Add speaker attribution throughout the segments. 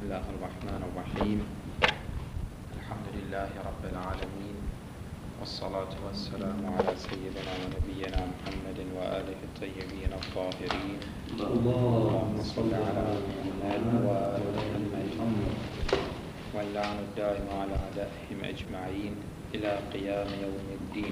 Speaker 1: الله الرحمن الرحيم. الحمد لله رب العالمين، والصلاة والسلام على سيدنا ونبينا محمد وآله الطيبين الطاهرين. اللهم صل على محمد وآل محمد، واللعن الدائم على أعدائهم أجمعين إلى قيام يوم الدين.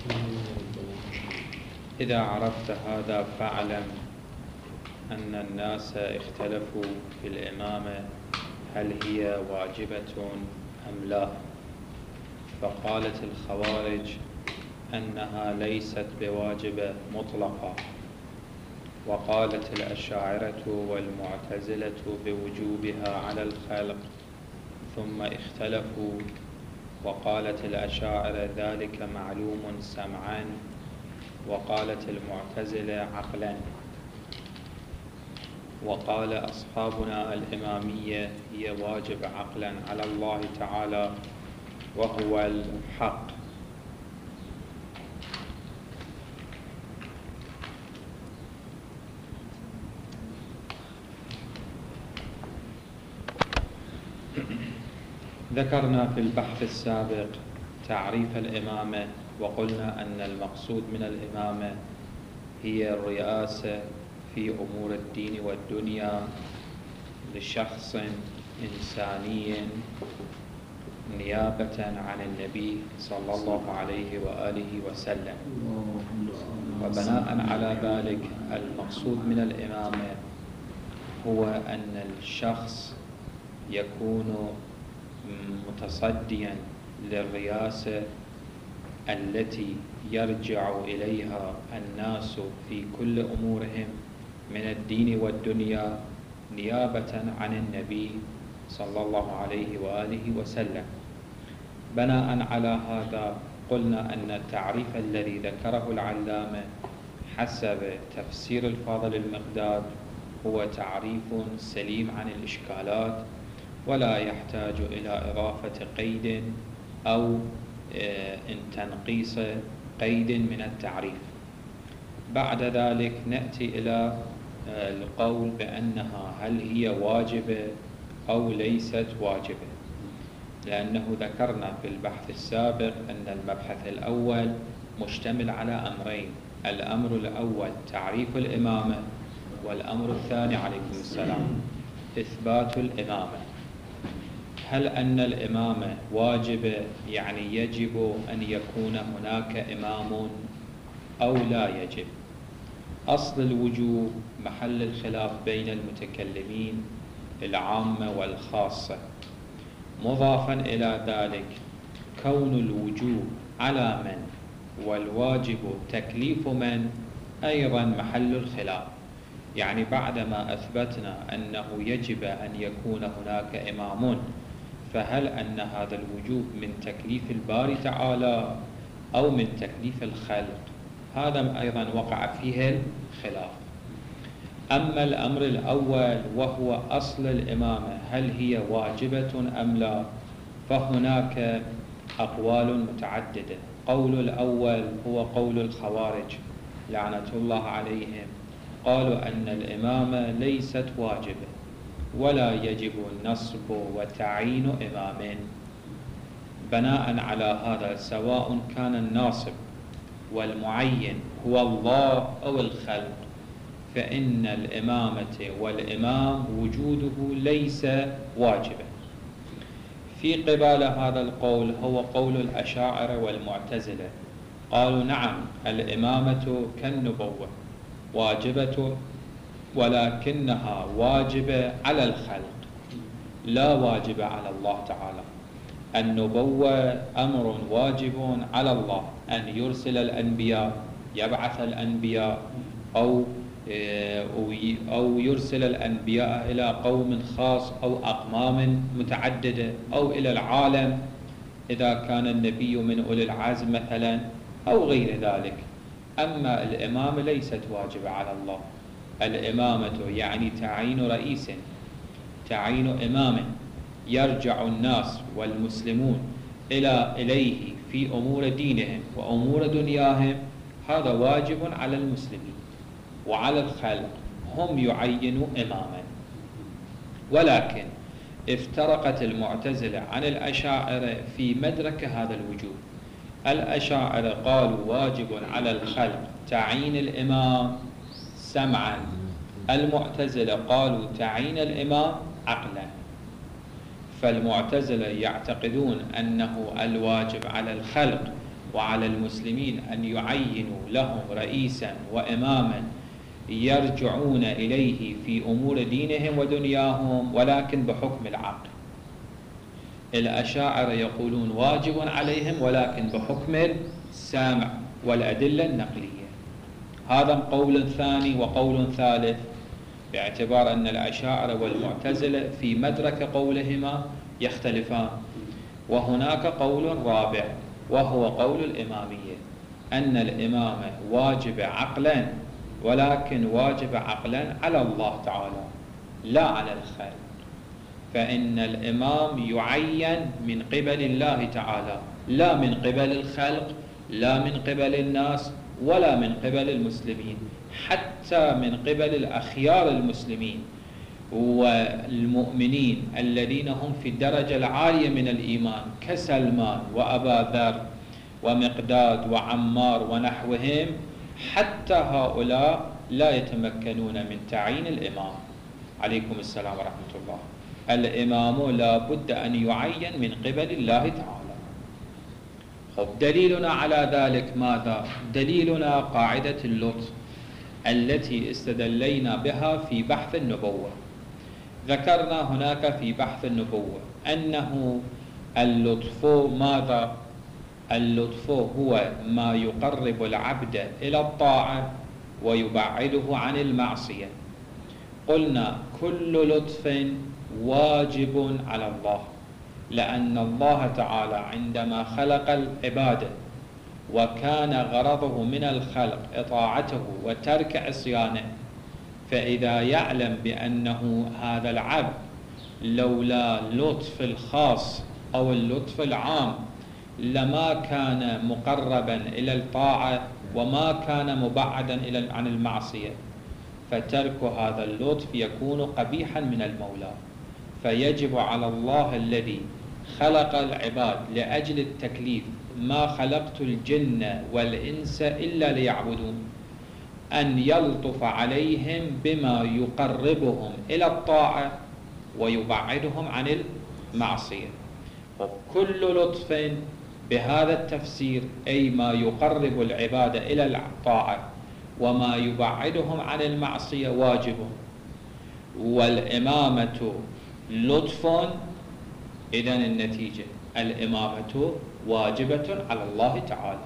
Speaker 1: إذا عرفت هذا فاعلم أن الناس اختلفوا في الإمامة هل هي واجبة أم لا، فقالت الخوارج أنها ليست بواجبة مطلقة، وقالت الأشاعرة والمعتزلة بوجوبها على الخلق، ثم اختلفوا وقالت الأشاعرة ذلك معلوم سمعا، وقالت المعتزلة عقلا، وقال أصحابنا الإمامية هي واجب عقلا على الله تعالى وهو الحق. ذكرنا في البحث السابق تعريف الإمامة، وقلنا أن المقصود من الإمامة هي الرئاسة في أمور الدين والدنيا لشخص إنساني نيابة عن النبي صلى الله عليه وآله وسلم. وبناء على ذلك المقصود من الإمامة هو أن الشخص يكون متصديا للرئاسة التي يرجع إليها الناس في كل أمورهم من الدين والدنيا نيابة عن النبي صلى الله عليه وآله وسلم. بناء على هذا قلنا أن التعريف الذي ذكره العلامة حسب تفسير الفاضل المقداد هو تعريف سليم عن الإشكالات، ولا يحتاج إلى إضافة قيد أو تنقيص قيد من التعريف. بعد ذلك نأتي إلى القول بأنها هل هي واجبة أو ليست واجبة، لأنه ذكرنا في البحث السابق أن المبحث الأول مشتمل على أمرين: الأمر الأول تعريف الإمامة، والأمر الثاني عليكم السلام إثبات الإمامة. هل أن الإمامة واجبة يعني يجب أن يكون هناك إمام أو لا يجب؟ أصل الوجوب محل الخلاف بين المتكلمين العامة والخاصة. مضافا إلى ذلك كون الوجوب على من والواجب تكليف من أيضا محل الخلاف. يعني بعدما أثبتنا أنه يجب أن يكون هناك إمام، فهل أن هذا الوجوب من تكليف الباري تعالى أو من تكليف الخلق؟ هذا أيضا وقع فيه الخلاف. أما الأمر الأول وهو أصل الإمامة هل هي واجبة أم لا، فهناك أقوال متعددة. قول الأول هو قول الخوارج لعنة الله عليهم، قالوا أن الإمامة ليست واجبة ولا يجب النصب وتعيين إمام. بناء على هذا سواء كان الناصب والمعين هو الله أو الخلق، فإن الإمامة والإمام وجوده ليس واجبا. في قبال هذا القول هو قول الأشاعرة والمعتزلة، قالوا نعم الإمامة كالنبوة واجبة، ولكنها واجبة على الخلق لا واجبة على الله تعالى. النبوة أمر واجب على الله أن يرسل الأنبياء، يبعث الأنبياء أو يرسل الأنبياء إلى قوم خاص أو أقمام متعددة أو إلى العالم إذا كان النبي من أولي العزم مثلا أو غير ذلك. أما الإمامة ليست واجبة على الله. الإمامة يعني تعيين رئيس، تعيين إمام يرجع الناس والمسلمون إليه في أمور دينهم وأمور دنياهم، هذا واجب على المسلمين وعلى الخلق، هم يعينوا إماما. ولكن افترقت المعتزلة عن الأشاعرة في مدرك هذا الوجوب. الأشاعرة قالوا واجب على الخلق تعيين الإمام سمعا، المعتزلة قالوا تعيين الإمام عقلا. فالمعتزلة يعتقدون أنه الواجب على الخلق وعلى المسلمين أن يعينوا لهم رئيسا وإماما يرجعون إليه في أمور دينهم ودنياهم، ولكن بحكم العقل. الأشاعرة يقولون واجب عليهم ولكن بحكم السامع والأدلة النقلية. هذا قول ثاني. وقول ثالث باعتبار أن الأشاعرة والمعتزلة في مدرك قولهما يختلفان. وهناك قول رابع وهو قول الإمامية، أن الإمامة واجب عقلا، ولكن واجب عقلا على الله تعالى لا على الخلق. فإن الإمام يعين من قبل الله تعالى لا من قبل الخلق، لا من قبل الناس، ولا من قبل المسلمين، حتى من قبل الأخيار المسلمين والمؤمنين الذين هم في الدرجة العالية من الإيمان كسلمان وأبا ذر ومقداد وعمار ونحوهم. حتى هؤلاء لا يتمكنون من تعيين الإمام. عليكم السلام ورحمة الله. الإمام لا بد أن يعين من قبل الله تعالى. دليلنا على ذلك ماذا؟ دليلنا قاعدة اللطف التي استدلينا بها في بحث النبوة. ذكرنا هناك في بحث النبوة أنه اللطف ماذا؟ اللطف هو ما يقرب العبد إلى الطاعة ويبعده عن المعصية. قلنا كل لطف واجب على الله، لأن الله تعالى عندما خلق العبادة وكان غرضه من الخلق إطاعته وترك عصيانه، فإذا يعلم بأنه هذا العبد لولا اللطف الخاص أو اللطف العام لما كان مقربا إلى الطاعة وما كان مبعدا عن المعصية، فترك هذا اللطف يكون قبيحا من المولى. فيجب على الله الذي خلق العباد لأجل التكليف، ما خلقت الجن والإنس إلا ليعبدون، أن يلطف عليهم بما يقربهم إلى الطاعة ويبعدهم عن المعصية. وكل لطف بهذا التفسير أي ما يقرب العبادة إلى الطاعة وما يبعدهم عن المعصية واجب. والإمامة لطف، إذن النتيجة الإمامة واجبة على الله تعالى.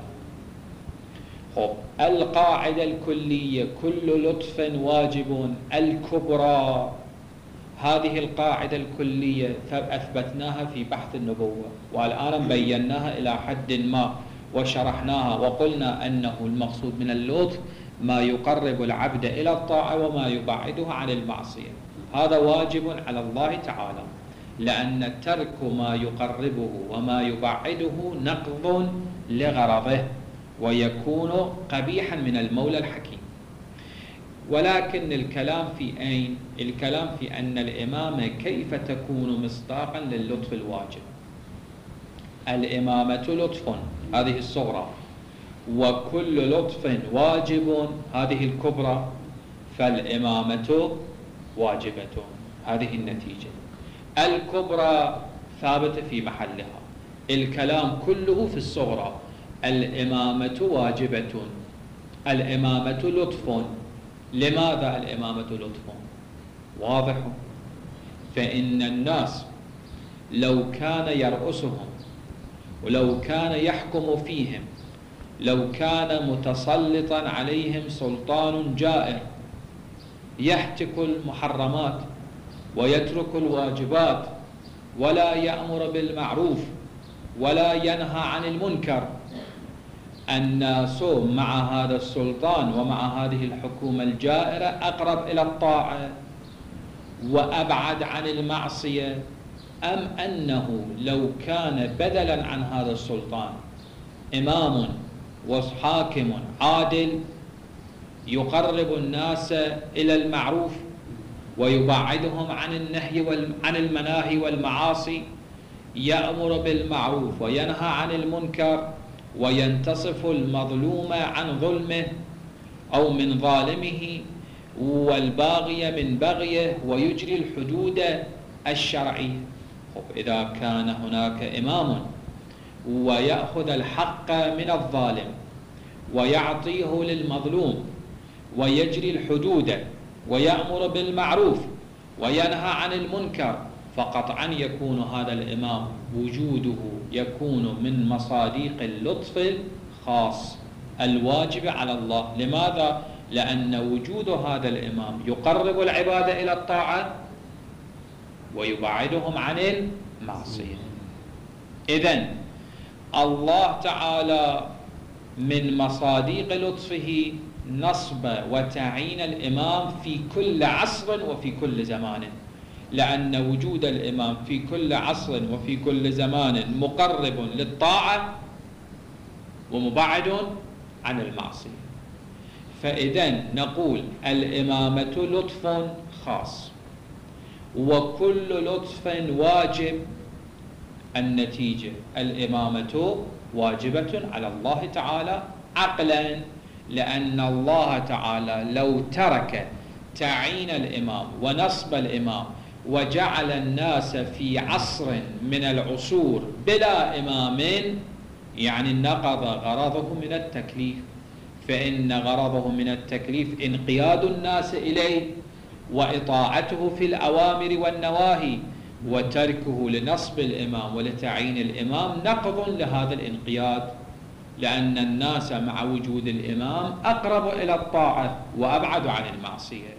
Speaker 1: القاعدة الكلية كل لطف واجب الكبرى، هذه القاعدة الكلية أثبتناها في بحث النبوة، والآن بيناها إلى حد ما وشرحناها، وقلنا أنه المقصود من اللطف ما يقرب العبد إلى الطاعة وما يبعده عن المعصية. هذا واجب على الله تعالى، لأن ترك ما يقربه وما يبعده نقض لغرضه ويكون قبيحا من المولى الحكيم. ولكن الكلام في أين؟ الكلام في أن الإمامة كيف تكون مصداقا للطف الواجب. الإمامة لطف، هذه الصغرى، وكل لطف واجب، هذه الكبرى، فالإمامة واجبة، هذه النتيجة. الكبرى ثابتة في محلها، الكلام كله في الصغرى. الإمامة واجبة، الإمامة لطف. لماذا الإمامة لطف؟ واضح. فإن الناس لو كان يرأسهم ولو كان يحكم فيهم، لو كان متسلطا عليهم سلطان جائر يحتك المحرمات ويترك الواجبات ولا يأمر بالمعروف ولا ينهى عن المنكر، الناس مع هذا السلطان ومع هذه الحكومة الجائرة أقرب إلى الطاعة وأبعد عن المعصية، أم أنه لو كان بدلا عن هذا السلطان إمام وحاكم عادل يقرب الناس إلى المعروف ويبعدهم عن النهي عن المناهي والمعاصي، يأمر بالمعروف وينهى عن المنكر، وينتصف المظلوم عن ظلمه أو من ظالمه، والباغي من بغيه، ويجري الحدود الشرعية. إذا كان هناك إمام ويأخذ الحق من الظالم ويعطيه للمظلوم ويجري الحدود ويأمر بالمعروف وينهى عن المنكر، فقطعا يكون هذا الإمام وجوده يكون من مصاديق اللطف الخاص الواجب على الله. لماذا؟ لأن وجود هذا الإمام يقرب العباد إلى الطاعة ويبعدهم عن المعصية. إذن الله تعالى من مصاديق لطفه نصب وتعيين الإمام في كل عصر وفي كل زمان، لأن وجود الإمام في كل عصر وفي كل زمان مقرب للطاعة ومبعد عن المعصية. فإذن نقول الإمامة لطف خاص، وكل لطف واجب. النتيجة الإمامة واجبة على الله تعالى عقلا، لأن الله تعالى لو ترك تعيين الإمام ونصب الإمام وجعل الناس في عصر من العصور بلا إمام، يعني نقض غرضه من التكليف. فإن غرضه من التكليف انقياد الناس إليه وإطاعته في الأوامر والنواهي، وتركه لنصب الإمام ولتعيين الإمام نقض لهذا الانقياد، لأن الناس مع وجود الإمام أقرب إلى الطاعة وأبعد عن المعصية.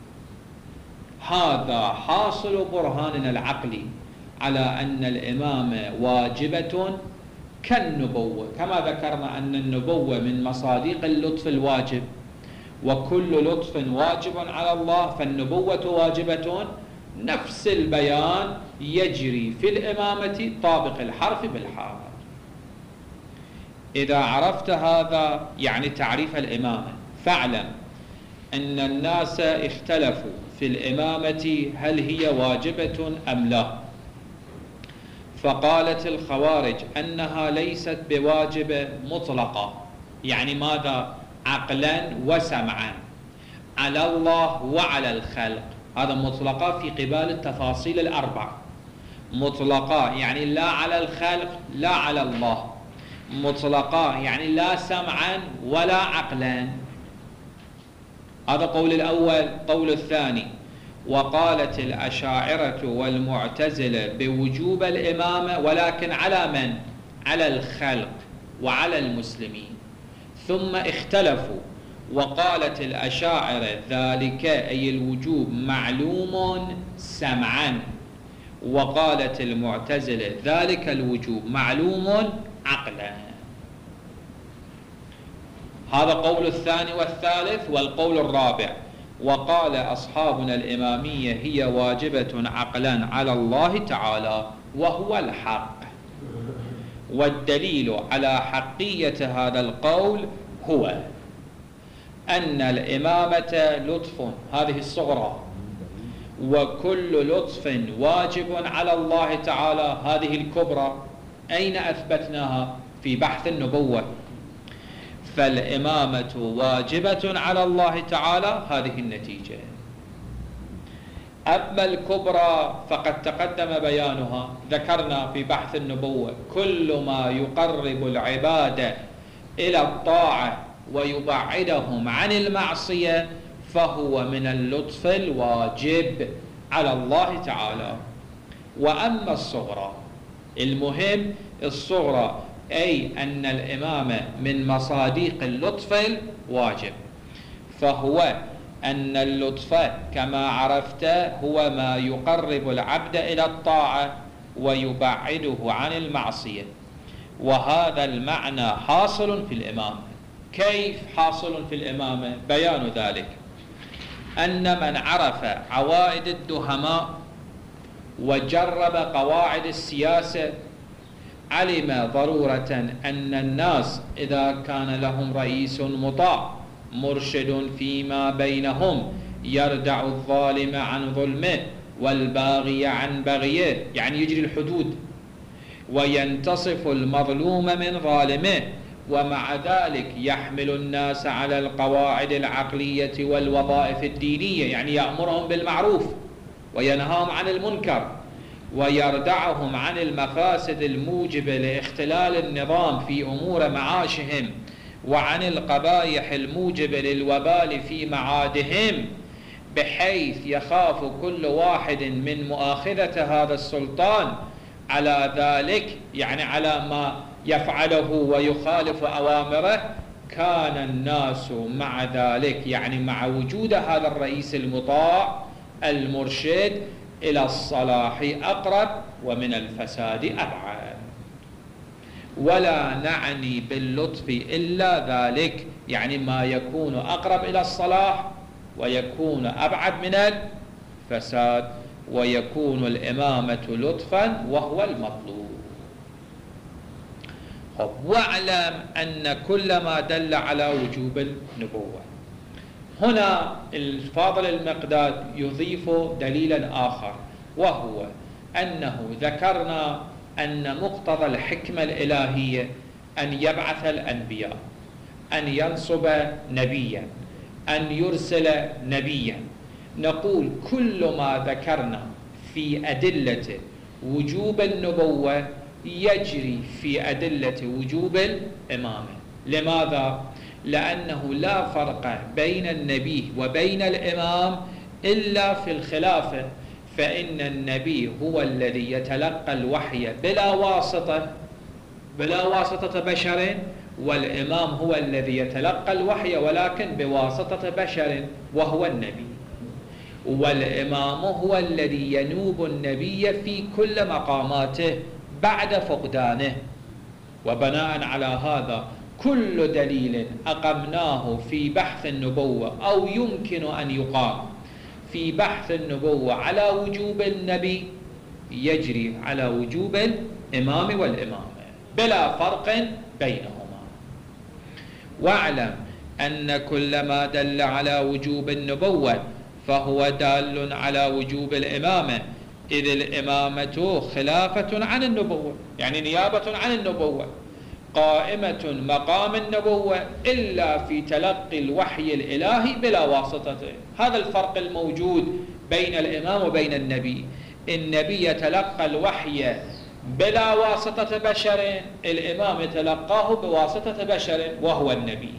Speaker 1: هذا حاصل برهاننا العقلي على أن الإمامة واجبة كالنبوة، كما ذكرنا أن النبوة من مصاديق اللطف الواجب، وكل لطف واجب على الله فالنبوة واجبة. نفس البيان يجري في الإمامة طابق الحرف بالحرف. إذا عرفت هذا يعني تعريف الإمامة، فاعلم أن الناس اختلفوا في الإمامة هل هي واجبة أم لا. فقالت الخوارج أنها ليست بواجبة مطلقة، يعني ماذا؟ عقلا وسمعا، على الله وعلى الخلق. هذا مطلقة في قبال التفاصيل الأربع. مطلقة يعني لا على الخلق لا على الله، مطلقة يعني لا سمعا ولا عقلا. هذا قول الأول. قول الثاني: وقالت الأشاعرة والمعتزلة بوجوب الإمامة، ولكن على من؟ على الخلق وعلى المسلمين. ثم اختلفوا، وقالت الأشاعرة ذلك أي الوجوب معلوم سمعا، وقالت المعتزلة ذلك الوجوب معلوم عقلا. هذا قول الثاني والثالث. والقول الرابع: وقال أصحابنا الإمامية هي واجبة عقلا على الله تعالى وهو الحق. والدليل على حقية هذا القول هو أن الإمامة لطف، هذه الصغرى، وكل لطف واجب على الله تعالى، هذه الكبرى. أين أثبتناها؟ في بحث النبوة. فالإمامة واجبة على الله تعالى، هذه النتيجة. أما الكبرى فقد تقدم بيانها، ذكرنا في بحث النبوة كل ما يقرب العبادة إلى الطاعة ويبعدهم عن المعصية فهو من اللطف الواجب على الله تعالى. وأما الصغرى، المهم الصغرى، أي أن الإمامة من مصاديق اللطف الواجب، فهو أن اللطف كما عرفت هو ما يقرب العبد إلى الطاعة ويبعده عن المعصية. وهذا المعنى حاصل في الإمامة. كيف حاصل في الإمامة؟ بيان ذلك أن من عرف عوائد الدهماء وجرب قواعد السياسة علم ضرورة أن الناس إذا كان لهم رئيس مطاع مرشد فيما بينهم يردع الظالم عن ظلمه والباغي عن بغيه، يعني يجري الحدود، وينتصف المظلوم من ظالمه، ومع ذلك يحمل الناس على القواعد العقلية والوظائف الدينية، يعني يأمرهم بالمعروف وينهاهم عن المنكر، ويردعهم عن المفاسد الموجبة لاختلال النظام في أمور معاشهم، وعن القبائح الموجبة للوبال في معادهم، بحيث يخاف كل واحد من مؤاخذة هذا السلطان على ذلك، يعني على ما يفعله ويخالف أوامره. كان الناس مع ذلك، يعني مع وجود هذا الرئيس المطاع المرشد، إلى الصلاح أقرب ومن الفساد أبعد. ولا نعني باللطف إلا ذلك، يعني ما يكون أقرب إلى الصلاح ويكون أبعد من الفساد، ويكون الإمامة لطفا وهو المطلوب. واعلم أن كل ما دل على وجوب النبوة. هنا الفاضل المقداد يضيف دليلا آخر، وهو أنه ذكرنا أن مقتضى الحكمة الإلهية أن يبعث الأنبياء، أن ينصب نبيا، أن يرسل نبيا. نقول كل ما ذكرنا في أدلة وجوب النبوة يجري في أدلة وجوب الإمامة. لماذا؟ لأنه لا فرق بين النبي وبين الإمام إلا في الخلافة، فإن النبي هو الذي يتلقى الوحي بلا واسطة بشر، والإمام هو الذي يتلقى الوحي ولكن بواسطة بشر وهو النبي. والإمام هو الذي ينوب النبي في كل مقاماته بعد فقدانه. وبناء على هذا كل دليل أقمناه في بحث النبوة أو يمكن أن يقام في بحث النبوة على وجوب النبي يجري على وجوب الإمام والإمامة بلا فرق بينهما. واعلم أن كل ما دل على وجوب النبوة فهو دال على وجوب الإمامة، إذ الإمامة خلافة عن النبوة، يعني نيابة عن النبوة، قائمة مقام النبوة إلا في تلقي الوحي الإلهي بلا واسطته. هذا الفرق الموجود بين الإمام وبين النبي. النبي يتلقى الوحي بلا واسطة بشر، الإمام يتلقاه بواسطة بشر وهو النبي.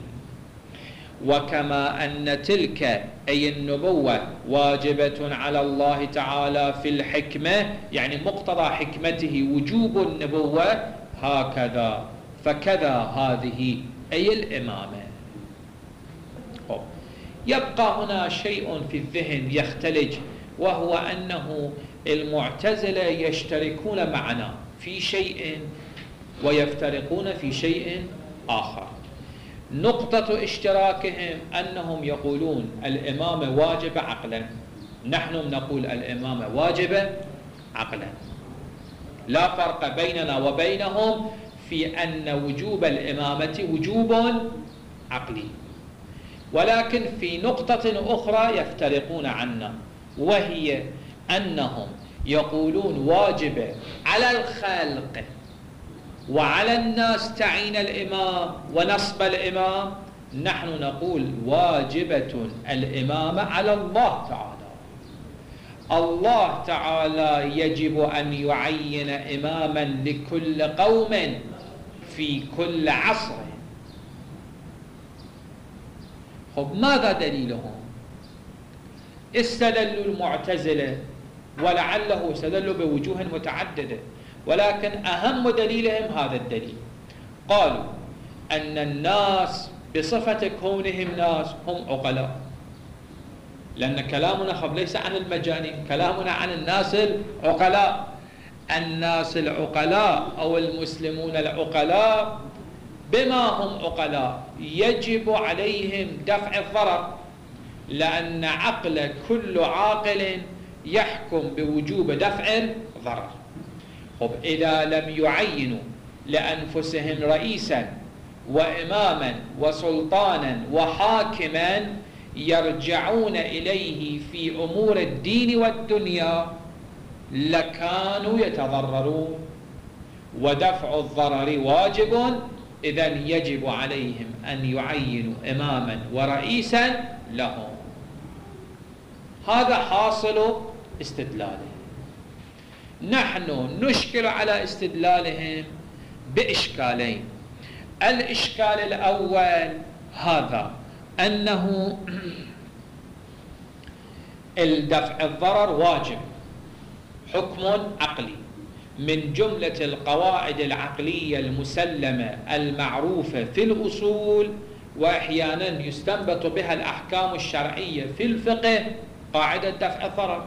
Speaker 1: وكما أن تلك أي النبوة واجبة على الله تعالى في الحكمة، يعني مقتضى حكمته وجوب النبوة، هكذا فكذا هذه أي الإمامة. يبقى هنا شيء في الذهن يختلج، وهو أنه المعتزلة يشتركون معنا في شيء ويفترقون في شيء آخر. نقطة اشتراكهم أنهم يقولون الإمامة واجبة عقلا، نحن نقول الإمامة واجبة عقلا. لا فرق بيننا وبينهم في أن وجوب الإمامة وجوب عقلي، ولكن في نقطة أخرى يفترقون عنا، وهي أنهم يقولون واجبة على الخلق وعلى الناس تعيين الإمام ونصب الإمام. نحن نقول واجبة الإمامة على الله تعالى. الله تعالى يجب أن يعين إماما لكل قوم في كل عصر. ماذا دليلهم؟ استدلوا المعتزلة، ولعله استدلوا بوجوه متعددة، ولكن أهم دليلهم هذا الدليل. قالوا أن الناس بصفة كونهم ناس هم عقلاء، لأن كلامنا ليس عن المجانين، كلامنا عن الناس العقلاء. الناس العقلاء أو المسلمون العقلاء بما هم عقلاء يجب عليهم دفع الضرر، لأن عقل كل عاقل يحكم بوجوب دفع الضرر. إذا لم يعينوا لأنفسهم رئيسا وإماما وسلطانا وحاكما يرجعون إليه في أمور الدين والدنيا لكانوا يتضررون، ودفع الضرر واجب، إذن يجب عليهم أن يعينوا إماما ورئيسا لهم. هذا حاصل استدلالهم. نحن نشكل على استدلالهم بإشكالين. الإشكال الأول هذا، أنه الدفع الضرر واجب، حكم عقلي من جملة القواعد العقلية المسلمة المعروفة في الأصول، وأحيانا يستنبط بها الأحكام الشرعية في الفقه، قاعدة دفع الضرر.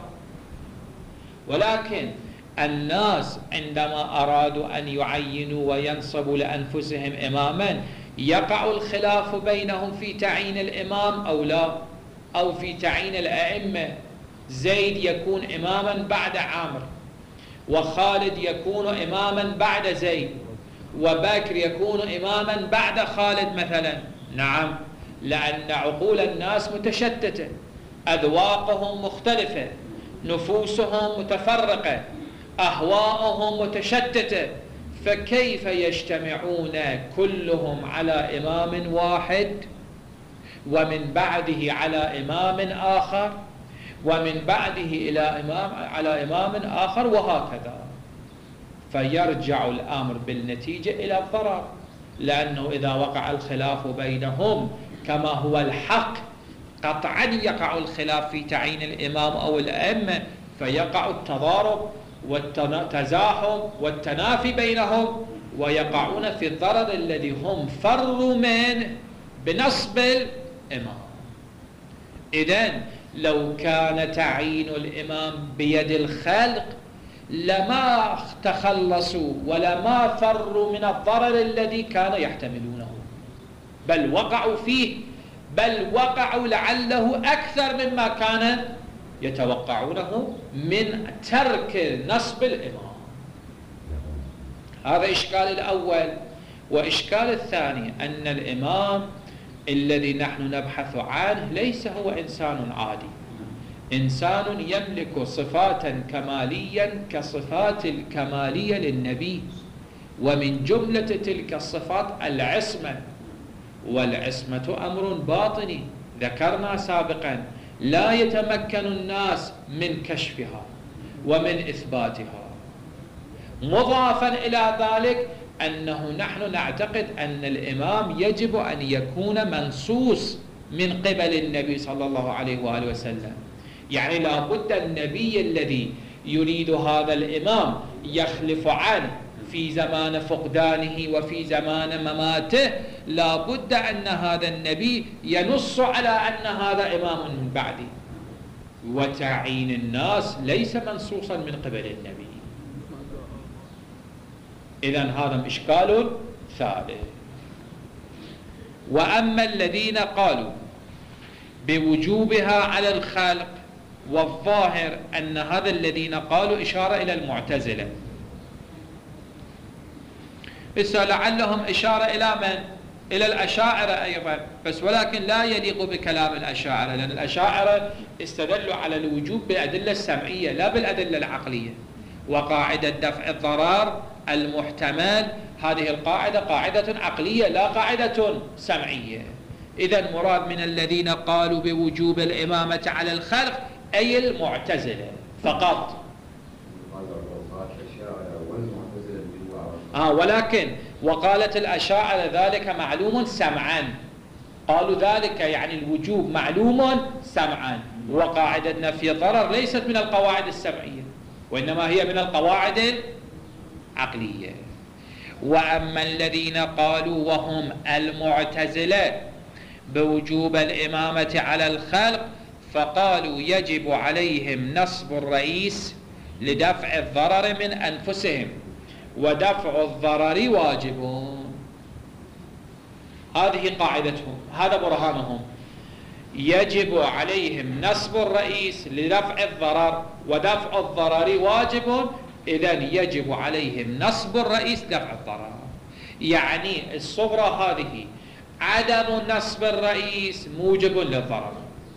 Speaker 1: ولكن الناس عندما أرادوا أن يعينوا وينصبوا لأنفسهم إماما، يقع الخلاف بينهم في تعيين الإمام أو لا، أو في تعيين الأئمة. زيد يكون إماما بعد عامر، وخالد يكون إماما بعد زيد، وبكر يكون إماما بعد خالد مثلا. نعم، لأن عقول الناس متشتتة، أذواقهم مختلفة، نفوسهم متفرقة، أهواءهم متشتتة، فكيف يجتمعون كلهم على إمام واحد، ومن بعده على إمام آخر، ومن بعده على إمام آخر، وهكذا. فيرجع الأمر بالنتيجة إلى الضرر، لأنه إذا وقع الخلاف بينهم كما هو الحق، قطعا يقع الخلاف في تعيين الإمام أو الأئمة، فيقع التضارب والتزاحم والتنافي بينهم، ويقعون في الضرر الذي هم فروا منه بنصب الإمام. إذن لو كان تعيين الإمام بيد الخلق لما تخلصوا ولما فروا من الضرر الذي كانوا يحتملونه، بل وقعوا فيه، بل وقعوا لعله أكثر مما كان يتوقعونه من ترك نصب الإمام. هذا إشكال الأول. وإشكال الثاني أن الإمام الذي نحن نبحث عنه ليس هو إنسان عادي، إنسان يملك صفات كماليا كصفات الكمالية للنبي، ومن جملة تلك الصفات العصمة، والعصمة أمر باطني ذكرنا سابقا، لا يتمكن الناس من كشفها ومن إثباتها. مضافا إلى ذلك أنه نحن نعتقد أن الإمام يجب أن يكون منصوص من قبل النبي صلى الله عليه وآله وسلم، يعني لا بد النبي الذي يريد هذا الإمام يخلف عنه في زمان فقدانه وفي زمان مماته، لا بد أن هذا النبي ينص على أن هذا إمام من بعده. وتعيين الناس ليس منصوصا من قبل النبي. إذن هذا إشكال ثالث. وأما الذين قالوا بوجوبها على الخلق، والظاهر أن هذا الذين قالوا إشارة إلى المعتزلة، لعلهم إشارة إلى من؟ إلى الأشاعرة أيضا، بس ولكن لا يليق بكلام الأشاعرة، لأن الأشاعرة استدلوا على الوجوب بالأدلة السمعية لا بالأدلة العقلية. وقاعدة دفع الضرر المحتمل هذه القاعدة قاعدة عقلية لا قاعدة سمعية. إذن مراد من الذين قالوا بوجوب الإمامة على الخلق أي المعتزلة فقط. ولكن وقالت الأشاعرة ذلك معلوم سمعا، قالوا ذلك يعني الوجوب معلوم سمعا، وقاعدة نفي الضرر ليست من القواعد السمعية وإنما هي من القواعد العقلية. وأما الذين قالوا وهم المعتزلة بوجوب الإمامة على الخلق، فقالوا يجب عليهم نصب الرئيس لدفع الضرر من أنفسهم، ودفع الضرر واجب. هذه قاعدتهم، هذا برهانهم، يجب عليهم نصب الرئيس لدفع الضرر، ودفع الضرر واجب، إذن يجب عليهم نصب الرئيس دفع الضرر. يعني الصغرى هذه عدم نصب الرئيس موجب للضرر،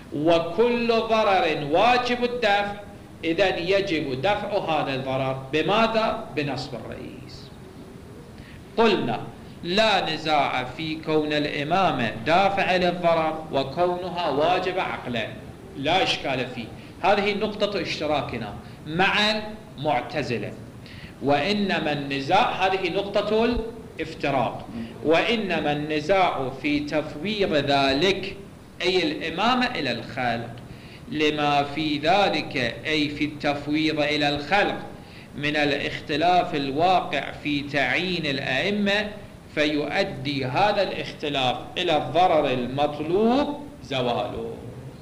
Speaker 1: وكل ضرر واجب الدفع، إذن يجب دفع هذا الضرر بماذا؟ بنصب الرئيس. قلنا لا نزاع في كون الإمامة دافع للضرر وكونها واجبة عقلا، لا إشكال فيه. هذه نقطة اشتراكنا مع المعتزلة. وإنما النزاع، هذه نقطة الافتراق، وإنما النزاع في تفويض ذلك أي الإمامة إلى الخلق لما في ذلك، أي في التفويض إلى الخلق من الاختلاف الواقع في تعيين الأئمة، فيؤدي هذا الاختلاف إلى الضرر المطلوب زواله.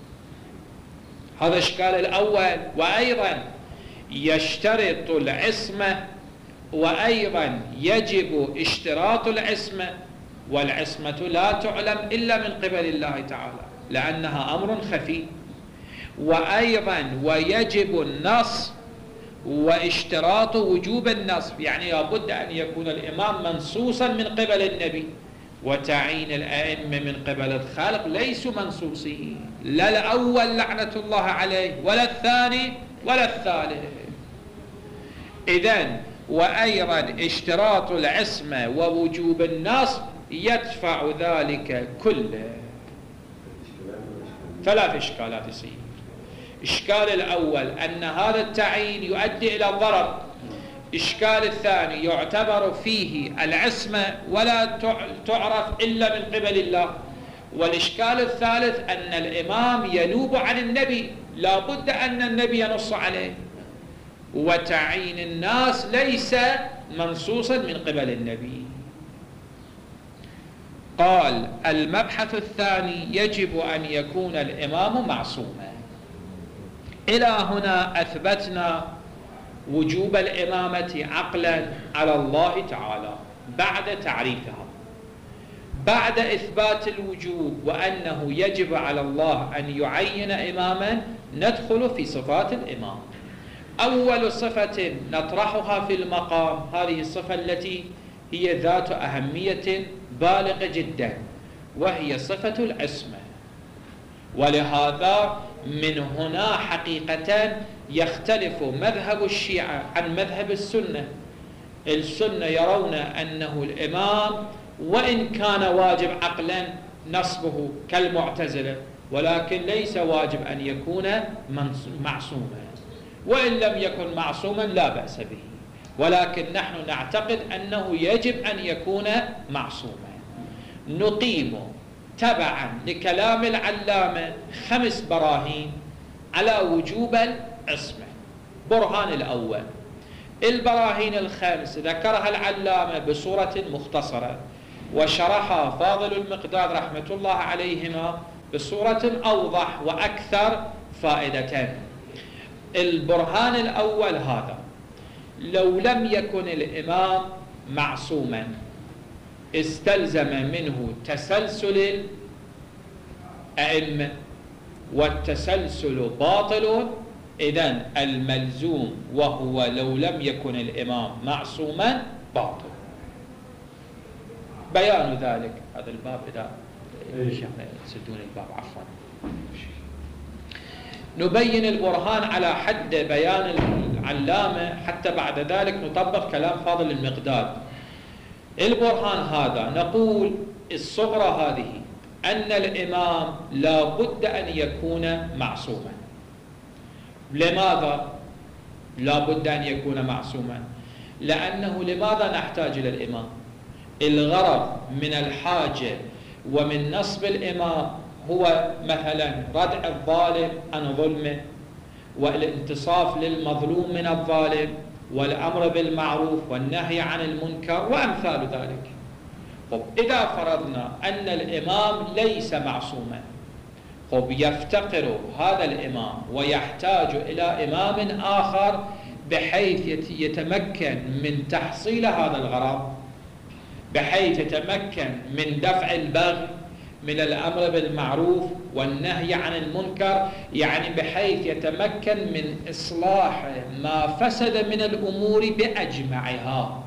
Speaker 1: هذا الإشكال الأول. وأيضا يشترط العصمة، وأيضا يجب اشتراط العصمة، والعصمة لا تعلم إلا من قبل الله تعالى لأنها أمر خفي. وأيضا ويجب النص واشتراط وجوب النصب، يعني لابد أن يكون الإمام منصوصا من قبل النبي، وتعيين الأئمة من قبل الخالق ليسوا منصوصين، لا الأول لعنة الله عليه ولا الثاني ولا الثالث. إذن وأيضا اشتراط العصمة ووجوب النصب يدفع ذلك كله. ثلاث إشكالات يصير. إشكال الأول أن هذا التعيين يؤدي إلى الضرر. إشكال الثاني يعتبر فيه العصمة ولا تعرف إلا من قبل الله. والإشكال الثالث أن الإمام ينوب عن النبي، لا بد أن النبي ينص عليه، وتعيين الناس ليس منصوصا من قبل النبي. قال المبحث الثاني يجب أن يكون الإمام معصوما. إلى هنا أثبتنا وجوب الإمامة عقلا على الله تعالى بعد تعريفها. بعد إثبات الوجوب وأنه يجب على الله أن يعين إماما، ندخل في صفات الإمام. أول صفة نطرحها في المقام هذه الصفة التي هي ذات أهمية بالغة جدا، وهي صفة العصمة. ولهذا من هنا حقيقة يختلف مذهب الشيعة عن مذهب السنة. السنة يرون أنه الإمام وإن كان واجب عقلا نصبه كالمعتزلة، ولكن ليس واجب أن يكون معصوما، وإن لم يكن معصوما لا بأس به، ولكن نحن نعتقد أنه يجب أن يكون معصوما. نقيم تبعا لكلام العلامة 5 براهين على وجوب العصمة. برهان الأول، البراهين 5 ذكرها العلامة بصورة مختصرة، وشرحها فاضل المقداد رحمة الله عليهما بصورة أوضح وأكثر فائدة. البرهان الأول هذا: لو لم يكن الإمام معصوما استلزم منه تسلسل الأئمة، والتسلسل باطل. إذن الملزوم وهو لو لم يكن الإمام معصوما باطل. بيان ذلك هذا الباب إذا تسدون الباب عفوا. نبين البرهان على حد بيان العلامة حتى بعد ذلك نطبق كلام فاضل المقداد. البرهان هذا نقول الصغرى هذه أن الإمام لا بد أن يكون معصوما. لماذا لا بد أن يكون معصوما؟ لأنه لماذا نحتاج إلى الإمام؟ الغرض من الحاجة ومن نصب الإمام هو مثلا ردع الظالم عن ظلمه، والانتصاف للمظلوم من الظالم، والأمر بالمعروف والنهي عن المنكر وأمثال ذلك. إذا فرضنا أن الإمام ليس معصوما، يفتقر هذا الإمام ويحتاج إلى إمام آخر بحيث يتمكن من تحصيل هذا الغرض، بحيث يتمكن من دفع البغي، من الأمر بالمعروف والنهي عن المنكر، يعني بحيث يتمكن من إصلاح ما فسد من الأمور بأجمعها.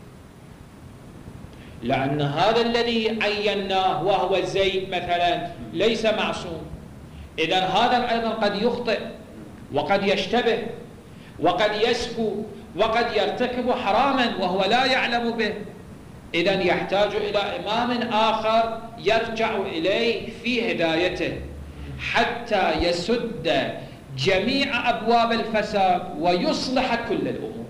Speaker 1: لأن هذا الذي عيناه وهو زيد مثلا ليس معصوم. إذن هذا أيضا قد يخطئ وقد يشتبه وقد يسهو وقد يرتكب حراما وهو لا يعلم به. إذن يحتاج إلى إمام آخر يرجع إليه في هدايته حتى يسد جميع أبواب الفساد ويصلح كل الأمور.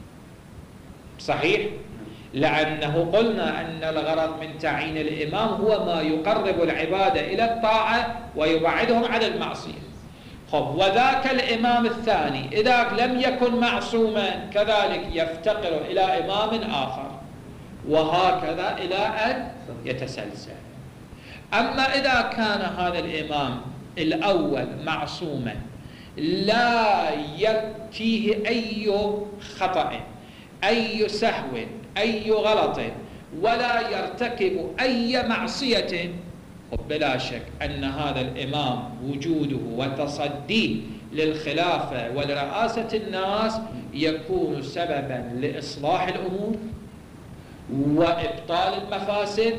Speaker 1: صحيح؟ لأنه قلنا أن الغرض من تعيين الإمام هو ما يقرب العبادة إلى الطاعة ويبعدهم عن المعصية. وذاك الإمام الثاني إذا لم يكن معصوما كذلك يفتقر إلى إمام آخر، وهكذا إلى أن يتسلسل. أما إذا كان هذا الإمام الأول معصوما لا يأتيه أي خطأ أي سهو أي غلط ولا يرتكب أي معصية، بلا شك أن هذا الإمام وجوده وتصديه للخلافة ولرئاسة الناس يكون سببا لإصلاح الأمور وإبطال المفاسد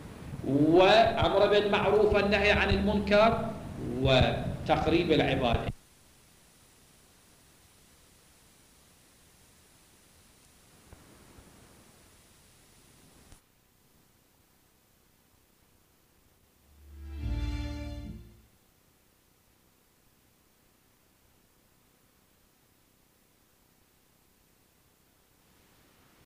Speaker 1: وأمر بالمعروف والنهي عن المنكر وتقريب العبادة.